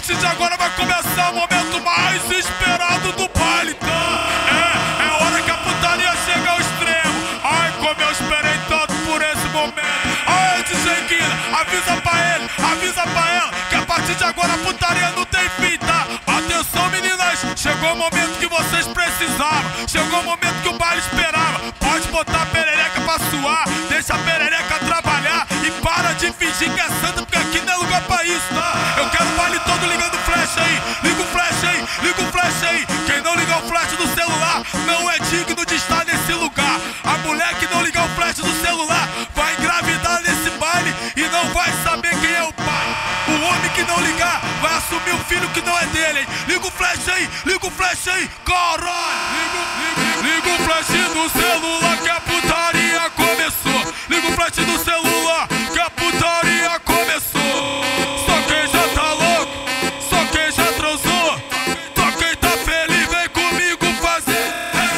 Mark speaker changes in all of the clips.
Speaker 1: partir de agora vai começar o momento mais esperado do baile. É hora que a putaria chega ao extremo. Ai, como eu esperei tanto por esse momento. Ai, DJ Guina, avisa pra ela que a partir de agora a putaria não tem fim, tá? Atenção, meninas, chegou o momento que vocês precisavam. Chegou o momento que o baile esperava. Pode botar a perereca pra suar, deixa a perereca trabalhar e para de fingir que é santa, porque aqui não é lugar pra isso, tá? Eu quero o baile todo ligando o flash aí. Liga o flash aí, liga o flash aí. Quem não ligar o flash do celular não é digno de estar nesse lugar. A mulher que não ligar o flash do celular vai engravidar nesse baile e não vai saber quem é o pai. O homem que não ligar vai assumir um filho que não é dele, hein? Liga o flash aí, caralho! Liga o flash do celular que a putaria começou. Liga o flash do celular que a putaria começou. Só quem já tá louco, só quem já transou, só quem tá feliz vem comigo fazer.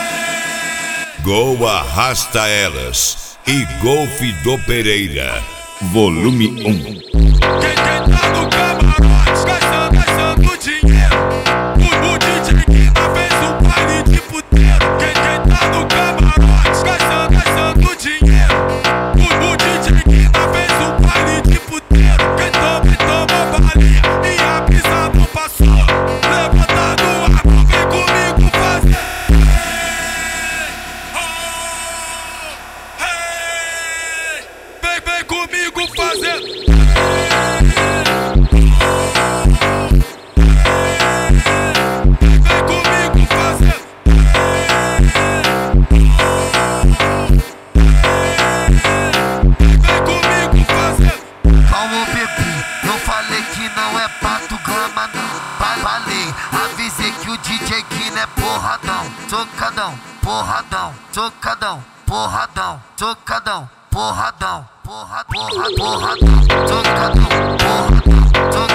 Speaker 2: Gol Arrasta Elas e Golf do Pereira, volume 1.
Speaker 1: Quem tá no camarote gastando dinheiro. O DJ Guina fez um baile de puteiro. Quem tá no camarote gastando dinheiro. O DJ Guina fez um baile de puteiro. Quem toma balinha e a brisa não passou. Levanta do ar, vem comigo fazer. Vem comigo fazer.
Speaker 3: Avisei que o DJ Guina é porradão, tocadão, porradão, tocadão, porradão, tocadão, porradão, porradão, tocadão, porradão,